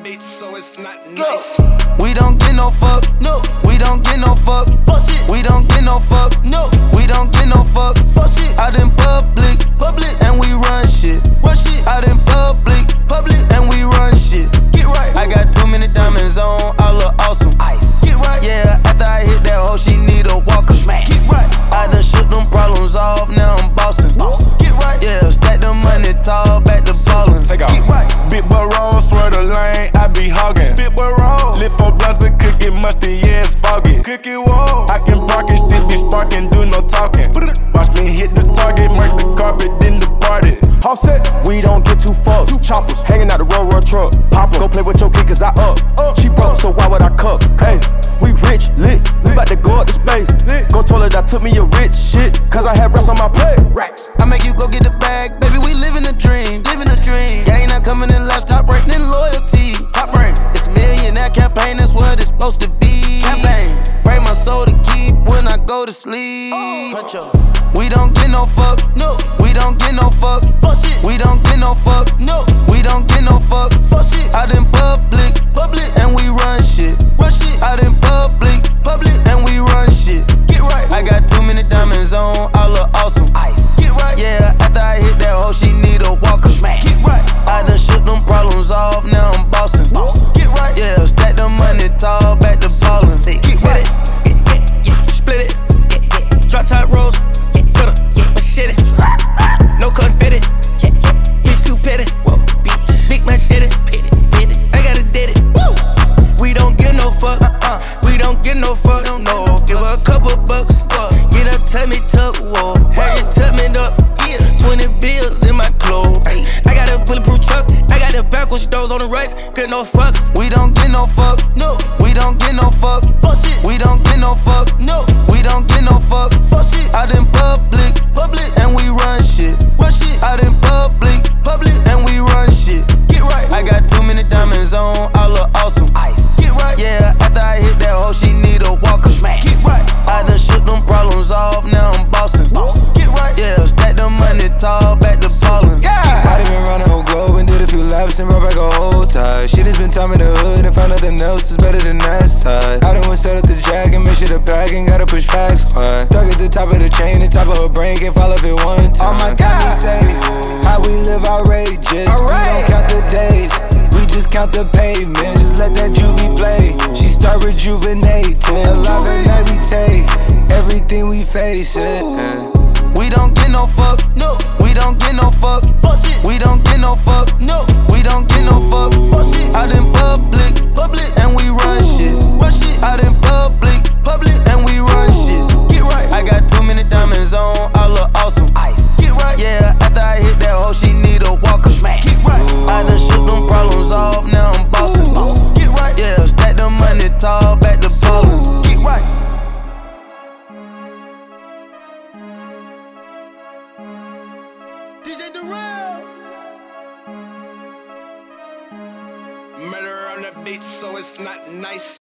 beat, so it's not nice. We don't get no fuck, no. We don't get no fuck, fuck shit. We don't get no fuck, no. We don't get no fuck, fuck shit. Out in public, and we run shit. Run shit. Out in public, and we run shit. Get right. I got too many diamonds on, I look awesome. Ice. Get right. Yeah, after I hit that hoe, she need a walker. Smack. Get right. I done shook them problems off, now I'm bossing. Get right. Yeah, stack the money tall, back to ballin'. Take off. Get right. Big boy roll, swear the lane, I be hogging. Big boy roll, lit for blunts and cook it musty, yeah, it's foggy. Cook it wall, I can park it, still be sparking, do no talking. Watch me hit the target, mark the carpet, then depart it. All set, we don't get too fucked. Choppers hanging out the road truck. Pop go play with your kid cause I up. She broke, so why would I cuff? Hey, we rich, lit. We bout to go up to space. Go toilet, I took me a rich shit. Cause I had rest on my plate. Racks. I make you go get the bag, baby, we living a dream. Living a dream. Gang not coming in last, top rank, then loyalty. Top rank. It's a millionaire campaign, that's what it's supposed to be. Campaign. Pray my soul to keep when I go to sleep. We don't get no fuck, no. We don't get no fuck, fuck shit. We don't get no fuck, no. We don't get no fuck, fuck shit. Out in public, and we run shit. Run shit. Out in public, and we run shit. Get right. I got too many diamonds on, I look awesome. Ice. Get right. Yeah, after I hit that hoe, she need a walker. Smack. Get right. I done shook them problems off, now I'm bossing. Get right. Yeah, stack the money tall, back to ballin'. Get right. Split it. Drop top rolls. Machete. No confetti. Bitch too petty. Big machete. I gotta did it. We don't get no fuck. We don't get no fuck. No. Give her a couple bucks. Get her tummy tuck. Whoa. Have you tuck me up? 20 bills in my clothes. I got a bulletproof truck. I got the backwards doors on the rights. Get no fucks. We don't get no fuck. No. We don't get no fuck. Fuck shit. We don't get no fuck. No. We don't get no fuck. Fuck shit. Out in public, and we run shit. Run shit. Out in public, and we run shit. Get right. I got too many diamonds on, I look awesome. Ice. Get right. Yeah, after I hit that hoe, she need a walker. Smack. Get right. I done shook them problems off, now I'm bossing. Get right. Yeah, stack the money tall, back to ballin'. Yeah. I done been around the whole globe and did a few laps and brought back a whole tie. Shit has been time in the hood and found nothing else is better than that side. I done went set up the jack and make sure the bag ain't gotta push back squad. Stuck at the top of the chain, the top of her brain can't fall off it one time. All my time is safe, how we live outrageous. We don't count the days, we just count the pavement. Just let that juvie play, she start rejuvenating. Alive and every everything we face it. We don't get no fuck, no. We don't get no fuck, fuck shit. We don't get no fuck, no. We don't get no fuck, fuck shit. Out in public, and we run shit. Run shit. Out in public, and we run shit. Get right. I got too many diamonds on, I look awesome. Ice. Get right. Yeah, after I hit that hoe, she need a walker. Smack. Get right. I done shook them problems off, now I'm bossing. Get right. Yeah, stack the money tall, back to ballin'. Get right. DJ Durrell. Murder on the beat, so it's not nice.